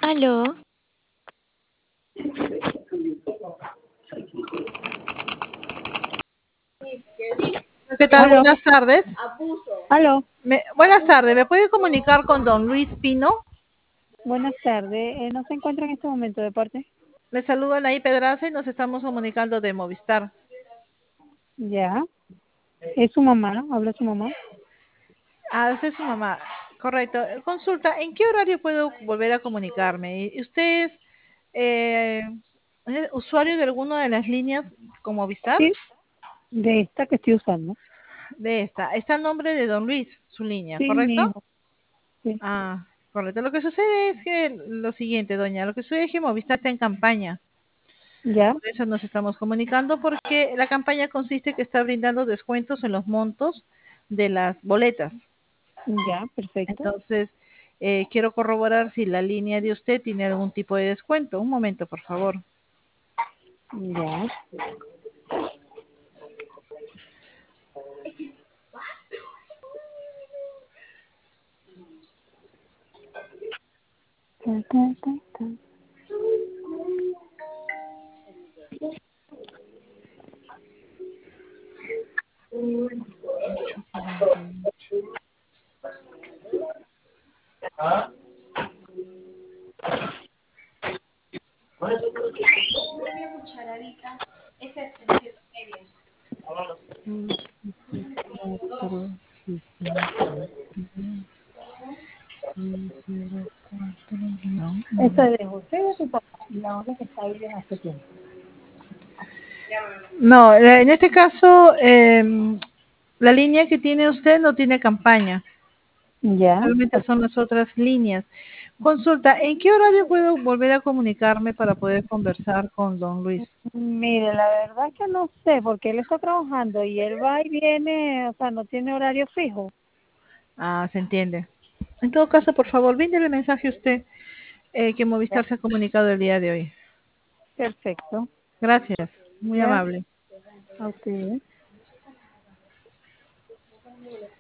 Aló, ¿Qué tal? Aló, Buenas tardes. aló, Buenas tardes. ¿Me puede comunicar con don Luis Pino? buenas tardes. ¿No se encuentra en este momento de parte? Le saluda Anaí Pedraza y nos estamos comunicando de Movistar. Ya. ¿Es su mamá? ¿Habla su mamá? Ah, usted es su mamá. Correcto. Consulta, ¿en qué horario puedo volver a comunicarme? ¿Y ¿Usted eh, es usuario de alguna de las líneas con Movistar? Sí, de esta que estoy usando. De esta. Está el nombre de don Luis, su línea, Sí, mi ¿correcto? hijo. Sí. Ah, correcto. Lo que sucede es que lo siguiente, doña, lo que sucede es que Movistar está en campaña. Ya, Por eso nos estamos comunicando, porque la campaña consiste que está brindando descuentos en los montos de las boletas. ya, perfecto. Entonces, quiero corroborar si la línea de usted tiene algún tipo de descuento. Un momento, por favor. Ya. Ta, ta, ta, ta. Cuatro, sí, cinco, seis, cero, cuatro, guión, Esta uno. es de José de su papá. Y la otra que está ahí desde hace tiempo. No, en este caso, la línea que tiene usted no tiene campaña. Ya. Solamente son las otras líneas. Consulta, ¿en qué horario puedo volver a comunicarme para poder conversar con don Luis? Mire, la verdad es que no sé, porque él está trabajando y él va y viene, o sea, no tiene horario fijo. Ah, se entiende. En todo caso, por favor, bríndele mensaje a usted que Ya. Movistar se ha comunicado el día de hoy. Perfecto. Gracias, muy Ya, amable. a usted.